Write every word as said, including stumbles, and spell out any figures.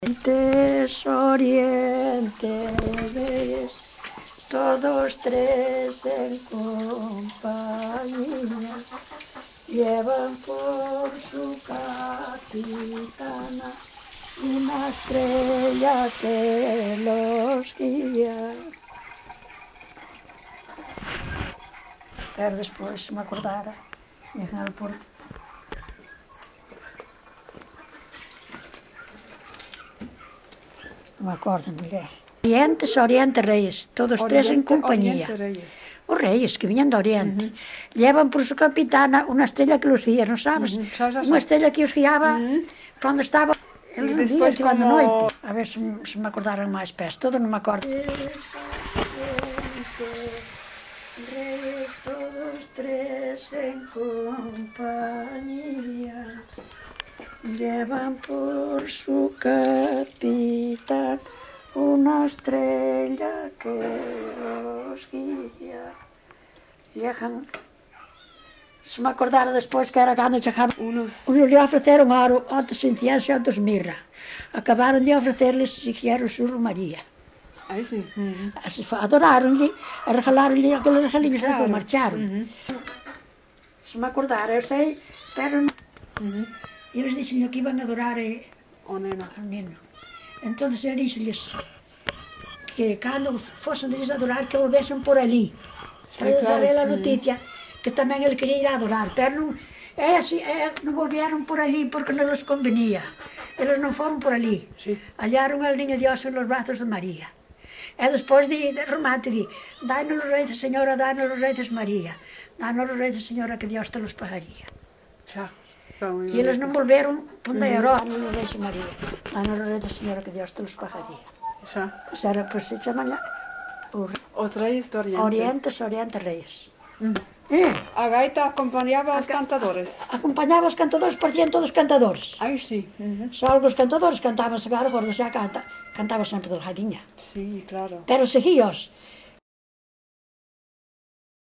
Orientes, orientes, todos tres en compañía, llevan por su capitana una estrella que los guía. Pero después, se me acordara, llegan al puerto. Non me acordo, mulher. Orientes, Oriente, Reis, todos Oriente, tres en compañía. Oriente, Reyes. Os Reis, que viñan de Oriente. Uh -huh. Llevan por su capitana una estrella que los guía, non sabes? Uh -huh. Unha estrella que os guiaba uh -huh. para onde estaba. Eles non días, que iban de noite. A ver se, se me acordaran máis pés, todo non me acordo. Reis, todos tres en compañía, llevan por su capitán una estrella que los guía. Llegan, se me acordara despois que era cando chegaban, unos, unos lhe ofreceron oro, outros incienso e outros mirra. Acabaron de ofrecerles se quero Sur María. Aí sí. Uh -huh. Adoraronlle e regalaronlle aqueles regalinhos claro. E marcharon. Uh -huh. Se me acordara, eu sei, pero non. Uh -huh. E eles dixenlle que iban a adorar e... o neno. Ao neno. Entón, ele dixenlles que cando fosen deles adorar, que volvesen por ali. Sí, para claro. Dar a noticia uh -huh. que tamén ele quería ir a adorar, pero non, é así, é, non volvieron por ali porque non les convenía. Eles non foron por ali. Sí. Hallaron al niño Dios en los brazos de María. E despois de, de remate di, danos los reyes, Señora, danos los reyes, María. Danos los reyes, Señora, que Dios te los pagaría. Xa. E eles non volveron pondeiro, danos los reyes, María. Danos los reyes, Señora, que Dios te los pagaría. Xa. O sea, pues se chaman os Reyes de Oriente. Orientes, Oriente, Reyes. Mm. Eh? A gaita acompañaba aos cantadores. Acompañaba os cantadores, parecían todos cantadores. Aí sí. Uh -huh. Só algúns cantadores cantaban, se agora, gordo xa canta, cantaba sempre delgadinha. Sí, claro. Pero seguíos.